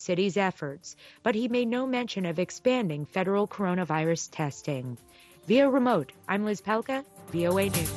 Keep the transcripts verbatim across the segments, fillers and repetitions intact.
city's efforts, but he made no mention of expanding federal coronavirus testing. Via remote, I'm Liz Pelka, V O A News.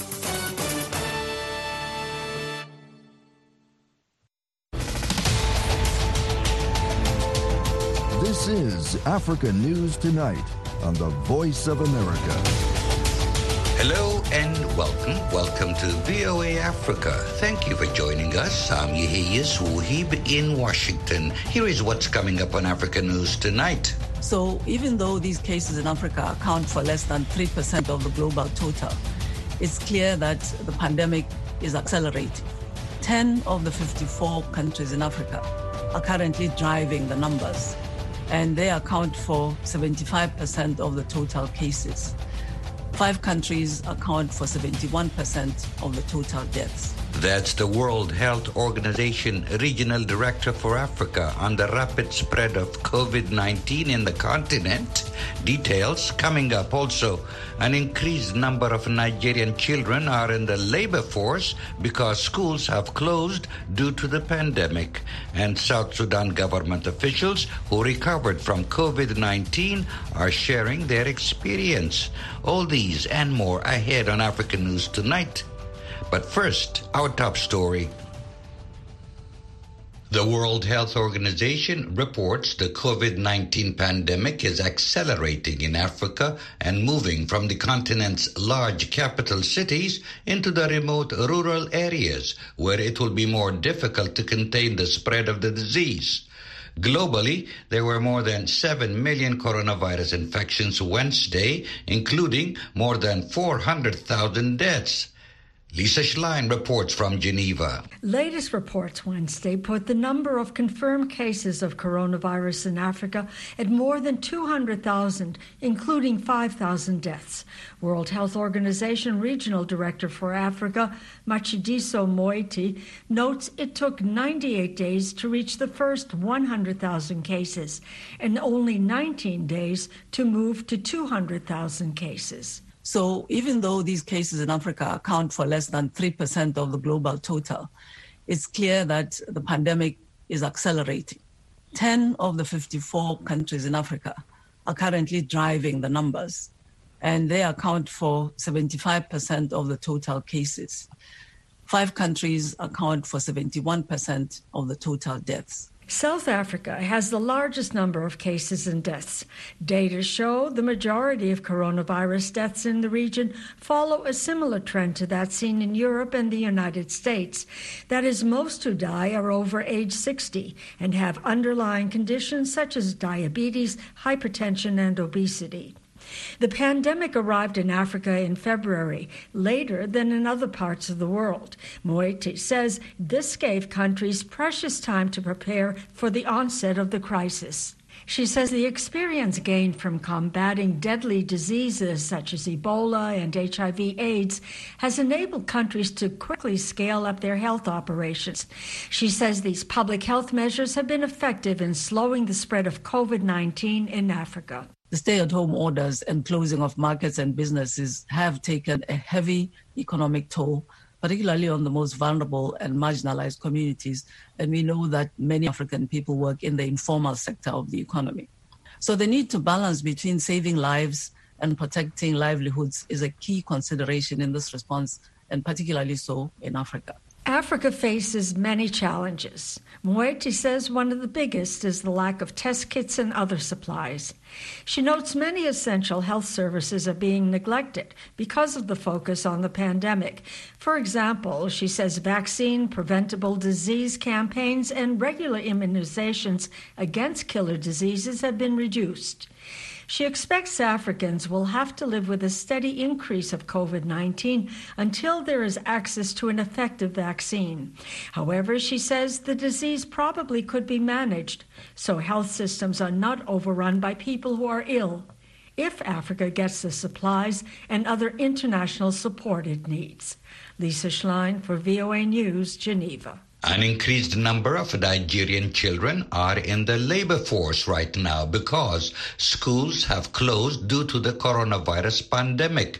This is Africa News Tonight on the Voice of America. Hello and welcome. Welcome to V O A Africa. Thank you for joining us. I'm Yehiyas Wuhib in Washington. Here is what's coming up on Africa News Tonight. So even though these cases in Africa account for less than three percent of the global total, it's clear that the pandemic is accelerating. ten of the fifty-four countries in Africa are currently driving the numbers, and they account for seventy-five percent of the total cases. Five countries account for seventy-one percent of the total deaths. That's the World Health Organization Regional Director for Africa on the rapid spread of COVID nineteen in the continent. Details coming up. Also, an increased number of Nigerian children are in the labor force because schools have closed due to the pandemic. And South Sudan government officials who recovered from COVID nineteen are sharing their experience. All these and more ahead on African News Tonight. But first, our top story. The World Health Organization reports the COVID nineteen pandemic is accelerating in Africa and moving from the continent's large capital cities into the remote rural areas where it will be more difficult to contain the spread of the disease. Globally, there were more than seven million coronavirus infections Wednesday, including more than four hundred thousand deaths. Lisa Schlein reports from Geneva. Latest reports Wednesday put the number of confirmed cases of coronavirus in Africa at more than two hundred thousand, including five thousand deaths. World Health Organization Regional Director for Africa, Matshidiso Moeti, notes it took ninety-eight days to reach the first one hundred thousand cases and only nineteen days to move to two hundred thousand cases. So even though these cases in Africa account for less than three percent of the global total, it's clear that the pandemic is accelerating. ten of the fifty-four countries in Africa are currently driving the numbers, and they account for seventy-five percent of the total cases. Five countries account for seventy-one percent of the total deaths. South Africa has the largest number of cases and deaths. Data show the majority of coronavirus deaths in the region follow a similar trend to that seen in Europe and the United States. That is, most who die are over age sixty and have underlying conditions such as diabetes, hypertension, and obesity. The pandemic arrived in Africa in February, later than in other parts of the world. Moeti says this gave countries precious time to prepare for the onset of the crisis. She says the experience gained from combating deadly diseases such as Ebola and H I V AIDS has enabled countries to quickly scale up their health operations. She says these public health measures have been effective in slowing the spread of COVID nineteen in Africa. The stay-at-home orders and closing of markets and businesses have taken a heavy economic toll, particularly on the most vulnerable and marginalized communities. And we know that many African people work in the informal sector of the economy. So the need to balance between saving lives and protecting livelihoods is a key consideration in this response, and particularly so in Africa. Africa faces many challenges. Moeti says one of the biggest is the lack of test kits and other supplies. She notes many essential health services are being neglected because of the focus on the pandemic. For example, she says vaccine, preventable disease campaigns, and regular immunizations against killer diseases have been reduced. She expects Africans will have to live with a steady increase of COVID nineteen until there is access to an effective vaccine. However, she says the disease probably could be managed, so health systems are not overrun by people who are ill, if Africa gets the supplies and other international support it needs. Lisa Schlein for V O A News, Geneva. An increased number of Nigerian children are in the labor force right now because schools have closed due to the coronavirus pandemic.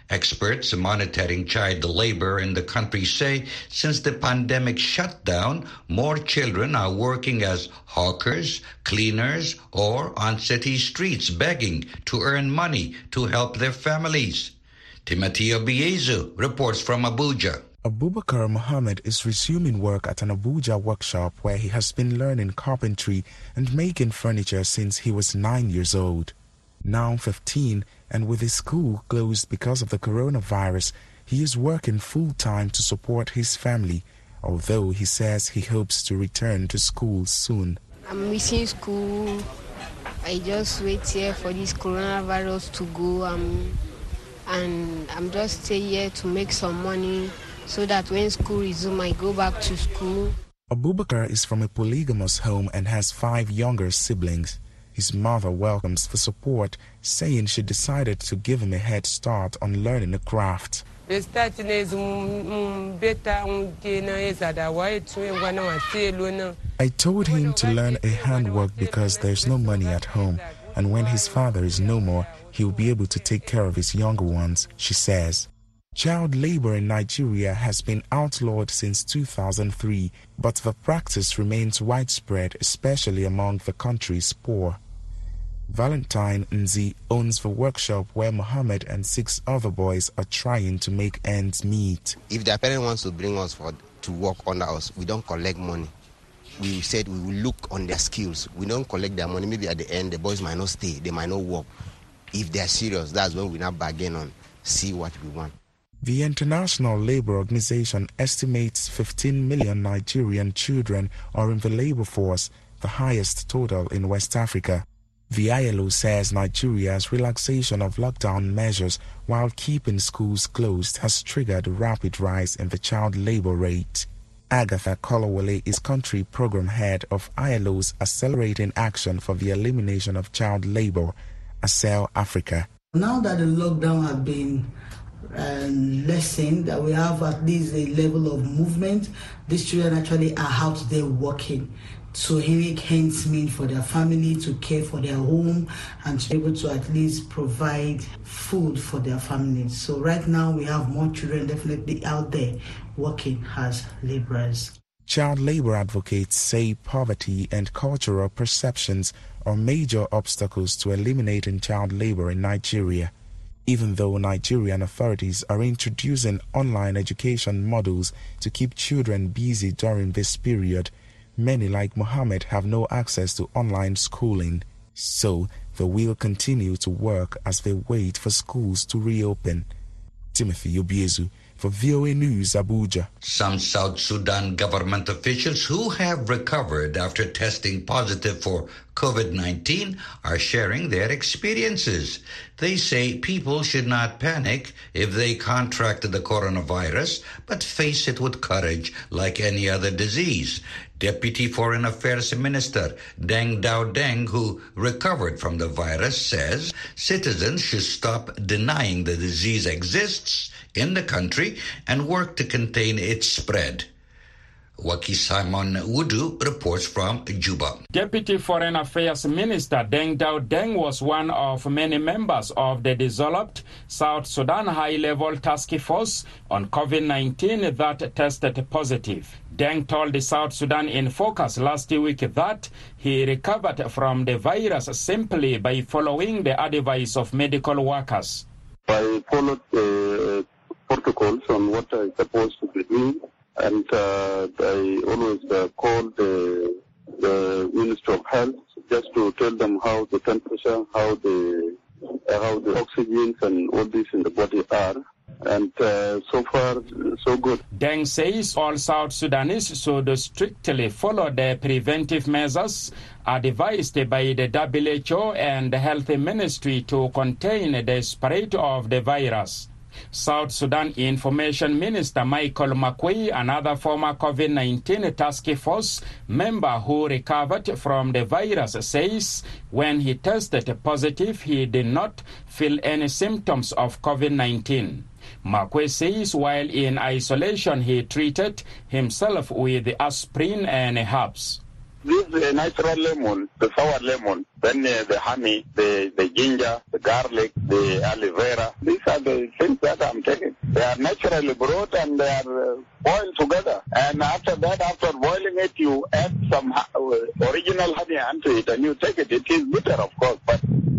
Experts monitoring child labor in the country say since the pandemic shutdown, more children are working as hawkers, cleaners, or on city streets begging to earn money to help their families. Timothy Obiezu reports from Abuja. Abubakar Mohammed is resuming work at an Abuja workshop where he has been learning carpentry and making furniture since he was nine years old. Now fifteen, and with his school closed because of the coronavirus, he is working full-time to support his family, although he says he hopes to return to school soon. I'm missing school. I just wait here for this coronavirus to go, um, and I'm just stay here to make some money so that when school resumes, I go back to school. Abubakar is from a polygamous home and has five younger siblings. His mother welcomes the support, saying she decided to give him a head start on learning a craft. I told him to learn a handwork because there's no money at home, and when his father is no more, he will be able to take care of his younger ones, she says. Child labor in Nigeria has been outlawed since two thousand three, but the practice remains widespread, especially among the country's poor. Valentine Nzi owns the workshop where Mohammed and six other boys are trying to make ends meet. If their parent wants to bring us for to work under us, we don't collect money. We said we will look on their skills. We don't collect their money. Maybe at the end, the boys might not stay. They might not work. If they are serious, that's when we now bargain on, see what we want. The International Labour Organization estimates fifteen million Nigerian children are in the labor force, the highest total in West Africa. The I L O says Nigeria's relaxation of lockdown measures while keeping schools closed has triggered a rapid rise in the child labor rate. Agatha Kolowole is country program head of I L O's Accelerating Action for the Elimination of Child Labor, A C E L Africa. Now that the lockdown has been and lesson that we have at least a level of movement, these children actually are out there working to make ends meet for their family, to care for their home, and to be able to at least provide food for their families. So right now we have more children definitely out there working as laborers. Child labor advocates say poverty and cultural perceptions are major obstacles to eliminating child labor in Nigeria. Even though Nigerian authorities are introducing online education models to keep children busy during this period, many like Mohammed have no access to online schooling. So they will continue to work as they wait for schools to reopen. Timothy Obiezu for V O A News, Abuja. Some South Sudan government officials who have recovered after testing positive for COVID nineteen are sharing their experiences. They say people should not panic if they contracted the coronavirus, but face it with courage like any other disease. Deputy Foreign Affairs Minister Deng Dao Deng, who recovered from the virus, says citizens should stop denying the disease exists in the country and work to contain its spread. Waki Simon Wudu reports from Juba. Deputy Foreign Affairs Minister Deng Dao Deng was one of many members of the dissolved South Sudan High-Level Task Force on COVID nineteen that tested positive. Deng told the South Sudan in Focus last week that he recovered from the virus simply by following the advice of medical workers. I followed the protocols on what I'm supposed to be doing, and uh, I always uh, call the, the Ministry of Health just to tell them how the temperature, how the uh, how the oxygen and all this in the body are. And uh, so far, so good. Deng says all South Sudanese should strictly follow the preventive measures advised by the W H O and the Health Ministry to contain the spread of the virus. South Sudan Information Minister Michael Makwei, another former COVID nineteen task force member who recovered from the virus, says when he tested positive, he did not feel any symptoms of COVID nineteen. Makwei says while in isolation, he treated himself with aspirin and herbs. This uh, natural lemon, the sour lemon, then uh, the honey, the, the ginger, the garlic, the aloe vera. These are the things that I'm taking. They are naturally brewed and they are uh, boiled together. And after that, after boiling it, you add some uh, original honey onto it and you take it. It is bitter, of course, but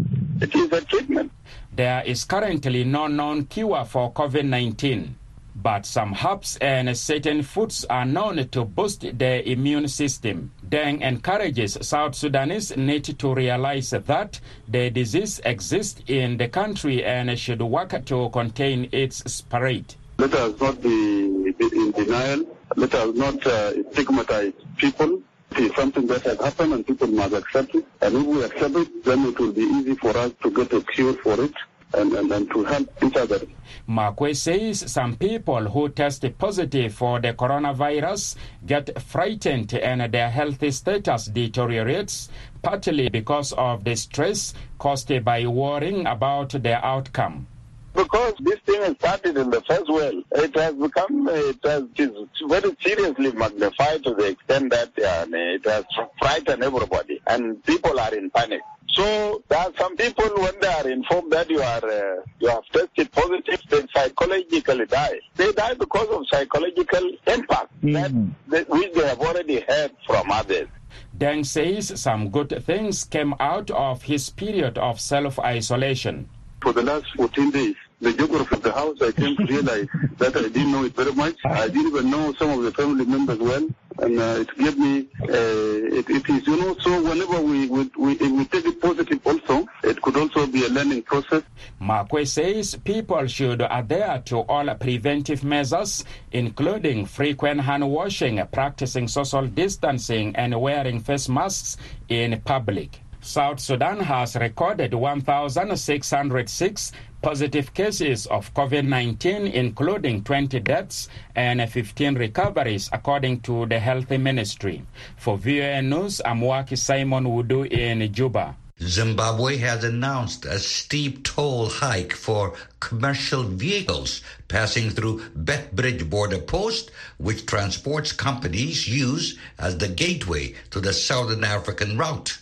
it is a treatment. There is currently no known cure for COVID nineteen. But some herbs and certain foods are known to boost the immune system. Deng encourages South Sudanese need to realize that the disease exists in the country and should work to contain its spread. Let us not be in denial. Let us not uh, stigmatize people. It is something that has happened and people must accept it. And if we accept it, then it will be easy for us to get a cure for it. And, and, and to help each other. Marquez says some people who test positive for the coronavirus get frightened and their health status deteriorates, partly because of the stress caused by worrying about their outcome. Because this thing has started in the first world, it has become, it has it is very seriously magnified to the extent that uh, it has frightened everybody and people are in panic. So there are some people, when they are informed that you are uh, you have tested positive, they psychologically die. They die because of psychological impact mm-hmm. that, that which they have already heard from others. Deng says some good things came out of his period of self-isolation. For the last fourteen days, the geography of the house, I came to realize that I didn't know it very much. I didn't even know some of the family members well. And uh, it gave me, uh, it, it is, you know, so whenever we, we, we, we take it positive also, it could also be a learning process. Marquez says people should adhere to all preventive measures, including frequent hand washing, practicing social distancing, and wearing face masks in public. South Sudan has recorded one thousand six hundred six positive cases of COVID nineteen, including twenty deaths and fifteen recoveries, according to the Health Ministry. For V O A News, I'm Waki Simon Wudu in Juba. Zimbabwe has announced a steep toll hike for commercial vehicles passing through Bethbridge border post, which transports companies use as the gateway to the Southern African route.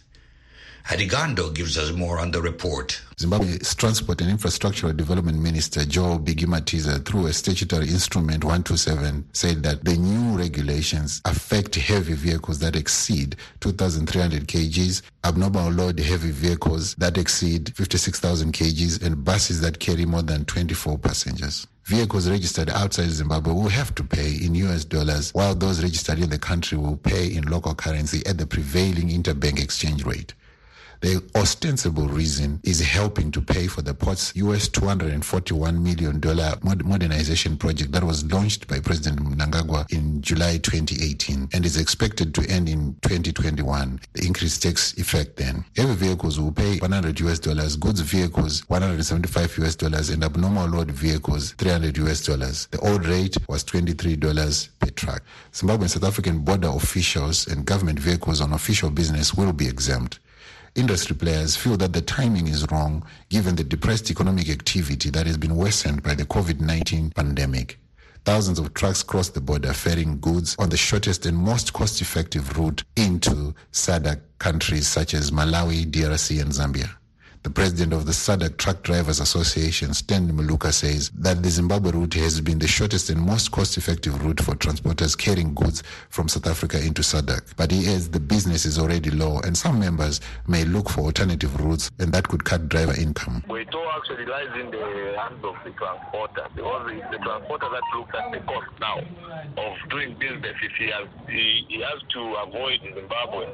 Hadigando gives us more on the report. Zimbabwe's Transport and Infrastructural Development Minister Joe Bigimatiza, through a statutory instrument one twenty-seven, said that the new regulations affect heavy vehicles that exceed two thousand three hundred kilograms, abnormal load heavy vehicles that exceed fifty-six thousand kilograms, and buses that carry more than twenty-four passengers. Vehicles registered outside Zimbabwe will have to pay in U S dollars, while those registered in the country will pay in local currency at the prevailing interbank exchange rate. The ostensible reason is helping to pay for the port's U S two hundred forty-one million dollars modernization project that was launched by President Mnangagwa in July twenty eighteen and is expected to end in twenty twenty-one. The increase takes effect then. Heavy vehicles will pay one hundred U S dollars, goods vehicles one hundred seventy-five U S dollars, and abnormal load vehicles three hundred U S dollars. The old rate was twenty-three dollars per truck. Zimbabwe and South African border officials and government vehicles on official business will be exempt. Industry players feel that the timing is wrong given the depressed economic activity that has been worsened by the COVID nineteen pandemic. Thousands of trucks cross the border ferrying goods on the shortest and most cost-effective route into S A D C countries such as Malawi, D R C, and Zambia. The president of the S A D C Truck Drivers Association, Stanley Muluka, says that the Zimbabwe route has been the shortest and most cost-effective route for transporters carrying goods from South Africa into S A D C. But he adds the business is already low and some members may look for alternative routes, and that could cut driver income. It all actually lies in the hands of the transporter, because it's the transporter that looks at the cost now of doing business. If he has, he, he has to avoid Zimbabwe.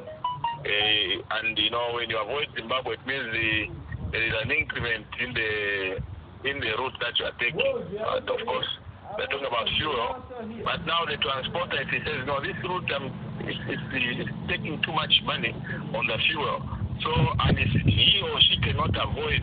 Uh, and you know, when you avoid Zimbabwe, it means the, there is an increment in the in the route that you are taking. And of course, we're talking about fuel. But now the transporter, if he says, no, this route um, is, is, is taking too much money on the fuel. So, and if he or she cannot avoid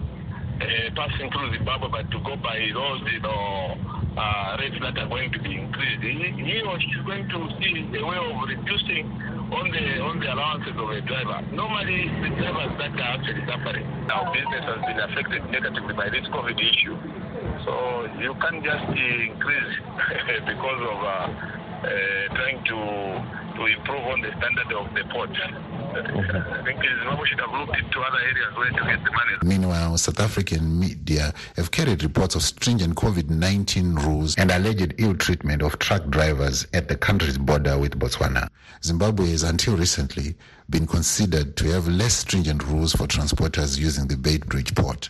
uh, passing through Zimbabwe, but to go by those, you know, uh, rates that are going to be increased, he, he or she is going to see a way of reducing on the on the allowances of a driver. Normally, the drivers that are actually suffering. Our business has been affected negatively by this COVID issue. So you can't just uh, increase because of uh, uh, trying to to improve on the standard of the port. Okay. I think Zimbabwe should have looked into other areas where to get the money. Meanwhile, South African media have carried reports of stringent COVID nineteen rules and alleged ill treatment of truck drivers at the country's border with Botswana. Zimbabwe has until recently been considered to have less stringent rules for transporters using the Beitbridge port.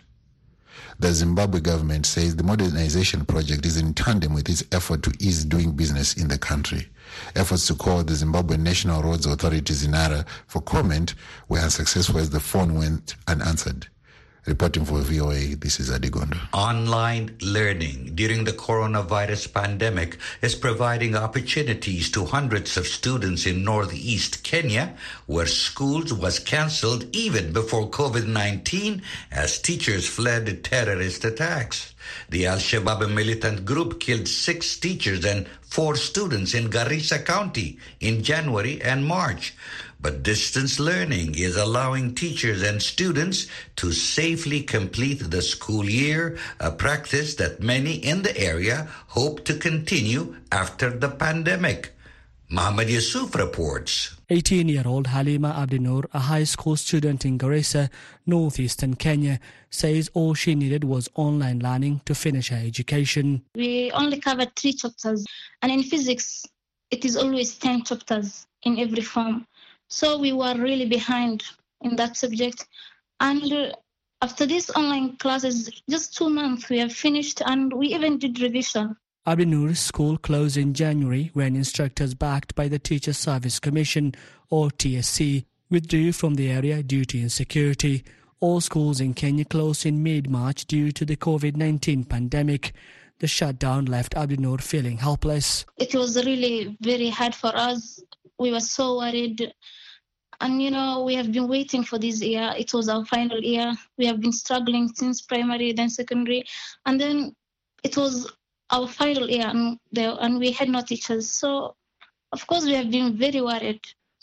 The Zimbabwe government says the modernization project is in tandem with its effort to ease doing business in the country. Efforts to call the Zimbabwe National Roads Authority, ZINARA, for comment were unsuccessful as the phone went unanswered. Reporting for V O A, this is Adigondo. Online learning during the coronavirus pandemic is providing opportunities to hundreds of students in northeast Kenya, where schools was cancelled even before COVID nineteen as teachers fled terrorist attacks. The Al-Shabaab militant group killed six teachers and four students in Garissa County in January and March. But distance learning is allowing teachers and students to safely complete the school year, a practice that many in the area hope to continue after the pandemic. Muhammad Yusuf reports. eighteen-year-old Halima Abdinur, a high school student in Garissa, northeastern Kenya, says all she needed was online learning to finish her education. We only covered three chapters, and in physics, it is always ten chapters in every form. So we were really behind in that subject. And uh, after these online classes, just two months we have finished, and we even did revision. Abdinur's school closed in January when instructors backed by the Teachers Service Commission, or T S C, withdrew from the area due to insecurity. All schools in Kenya closed in mid-March due to the COVID nineteen pandemic. The shutdown left Abdinur feeling helpless. It was really very hard for us. We were so worried. And, you know, we have been waiting for this year. It was our final year. We have been struggling since primary, then secondary. And then it was our final year, and, there, and we had no teachers. So, of course, we have been very worried.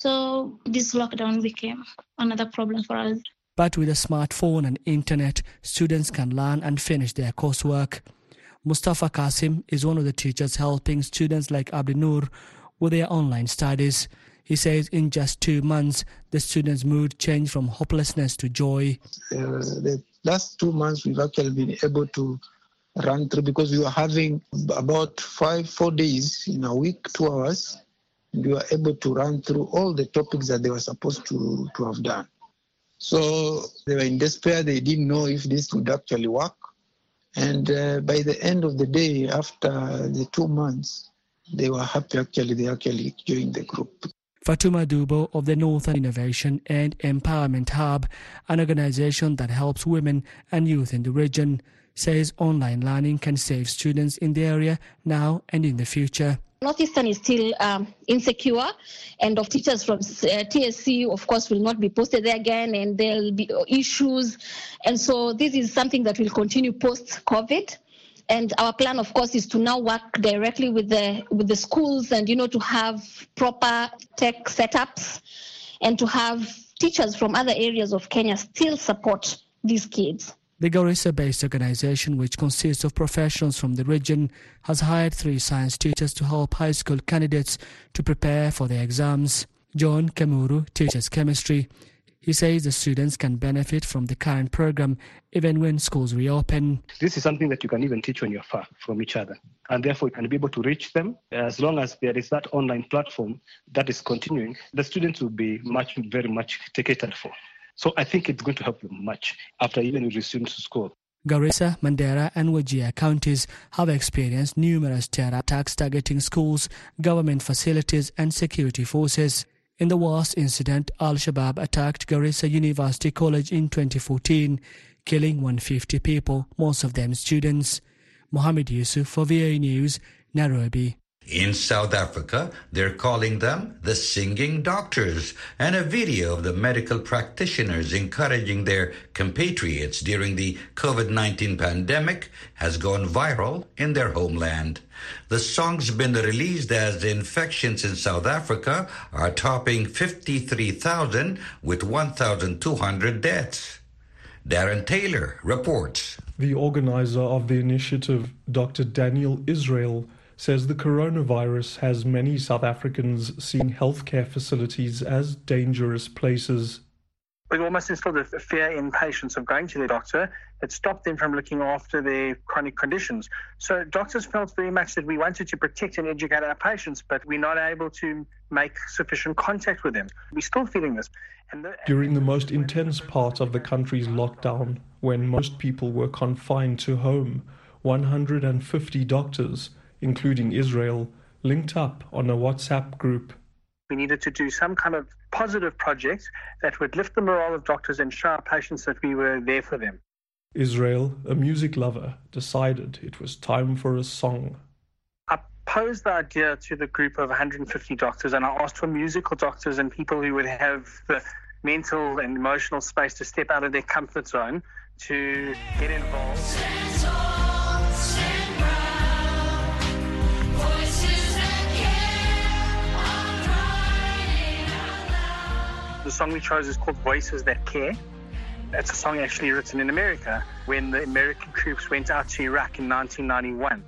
So this lockdown became another problem for us. But with a smartphone and internet, students can learn and finish their coursework. Mustafa Kasim is one of the teachers helping students like Abdinur with their online studies. He says in just two months, the students' mood changed from hopelessness to joy. Uh, the last two months, we've actually been able to run through because we were having about five, four days in a week, two hours, and we were able to run through all the topics that they were supposed to, to have done. So they were in despair. They didn't know if this would actually work. And uh, by the end of the day, after the two months, they were happy actually. They actually joined the group. Fatuma Dubo of the Northern Innovation and Empowerment Hub, an organization that helps women and youth in the region, says online learning can save students in the area now and in the future. Northeastern is still um, insecure, and of teachers from uh, T S C, of course, will not be posted there again, and there'll be issues. And so this is something that will continue post-COVID. And our plan, of course, is to now work directly with the with the schools and, you know, to have proper tech setups and to have teachers from other areas of Kenya still support these kids. The Garissa-based organization, which consists of professionals from the region, has hired three science teachers to help high school candidates to prepare for their exams. John Kamuru teaches chemistry. He says the students can benefit from the current program even when schools reopen. This is something that you can even teach when you're far from each other. And therefore, you can be able to reach them. As long as there is that online platform that is continuing, the students will be much, very much catered for. So I think it's going to help them much after even resume to school. Garissa, Mandera and Wajir counties have experienced numerous terror attacks targeting schools, government facilities and security forces. In the worst incident, Al-Shabaab attacked Garissa University College in twenty fourteen, killing one hundred fifty people, most of them students. Mohammed Yusuf for V O A News, Nairobi. In South Africa, they're calling them the singing doctors, and a video of the medical practitioners encouraging their compatriots during the COVID nineteen pandemic has gone viral in their homeland. The song's been released as the infections in South Africa are topping fifty-three thousand with one thousand two hundred deaths. Darren Taylor reports. The organizer of the initiative, Doctor Daniel Israel, says the coronavirus has many South Africans seeing healthcare facilities as dangerous places. It almost instilled a fear in patients of going to their doctor. It stopped them from looking after their chronic conditions. So doctors felt very much that we wanted to protect and educate our patients, but we're not able to make sufficient contact with them. We're still feeling this. And the, During the most intense part of the country's lockdown, when most people were confined to home, one hundred fifty doctors, including Israel, linked up on a WhatsApp group. We needed to do some kind of positive project that would lift the morale of doctors and show our patients that we were there for them. Israel, a music lover, decided it was time for a song. I posed the idea to the group of one hundred fifty doctors, and I asked for musical doctors and people who would have the mental and emotional space to step out of their comfort zone to get involved. The song we chose is called Voices That Care. It's a song actually written in America when the American troops went out to Iraq in nineteen ninety-one.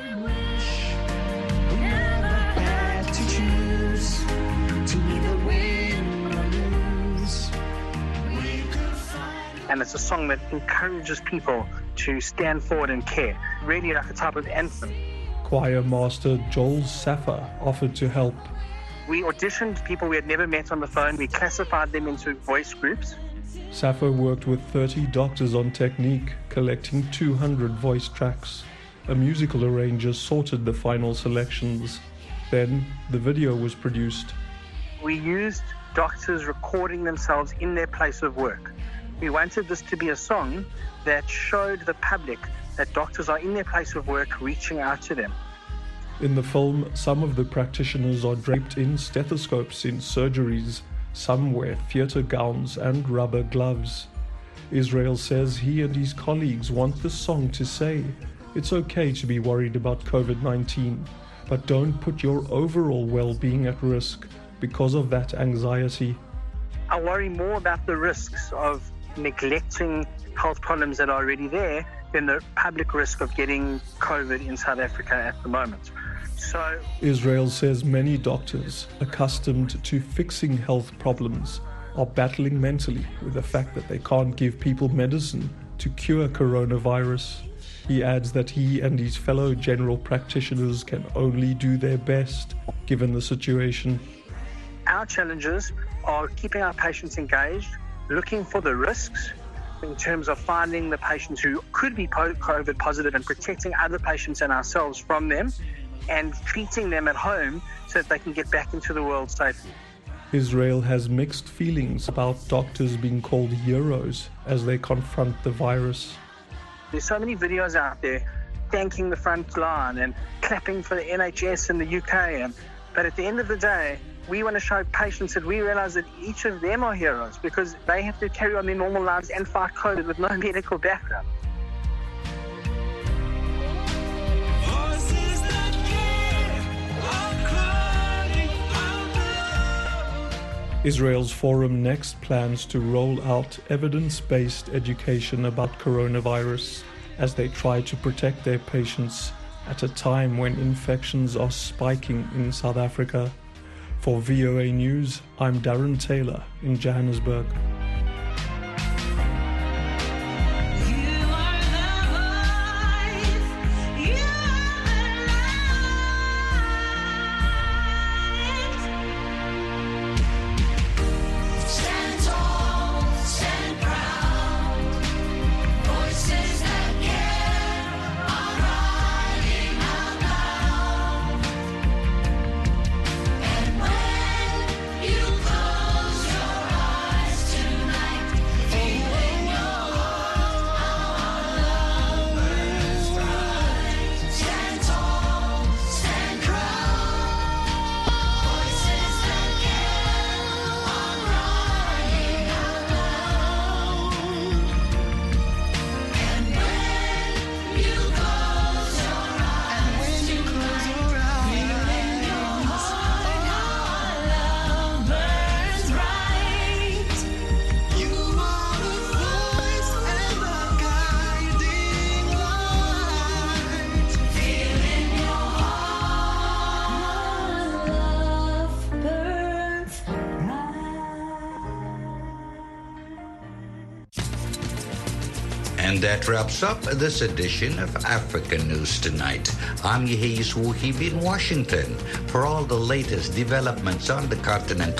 And it's a song that encourages people to stand forward and care, really like a type of anthem. Choir master Joel Saffer offered to help. We auditioned people we had never met on the phone. We classified them into voice groups. Saffer worked with thirty doctors on technique, collecting two hundred voice tracks. A musical arranger sorted the final selections. Then the video was produced. We used doctors recording themselves in their place of work. We wanted this to be a song that showed the public that doctors are in their place of work reaching out to them. In the film, some of the practitioners are draped in stethoscopes in surgeries. Some wear theatre gowns and rubber gloves. Israel says he and his colleagues want the song to say, it's okay to be worried about COVID nineteen, but don't put your overall well-being at risk because of that anxiety. I worry more about the risks of neglecting health problems that are already there than the public risk of getting COVID in South Africa at the moment. So Israel says many doctors, accustomed to fixing health problems, are battling mentally with the fact that they can't give people medicine to cure coronavirus. He adds that he and his fellow general practitioners can only do their best given the situation. Our challenges are keeping our patients engaged, looking for the risks in terms of finding the patients who could be COVID positive and protecting other patients and ourselves from them, and treating them at home so that they can get back into the world safely. Israel has mixed feelings about doctors being called heroes as they confront the virus. There's so many videos out there thanking the front line and clapping for the N H S in the U K, and, but at the end of the day, we want to show patients that we realize that each of them are heroes because they have to carry on their normal lives and fight COVID with no medical background. Israel's Forum Next plans to roll out evidence-based education about coronavirus as they try to protect their patients at a time when infections are spiking in South Africa. For V O A News, I'm Darren Taylor in Johannesburg. To And that wraps up this edition of African News Tonight. I'm Yehis Wuhibi in Washington. For all the latest developments on the continent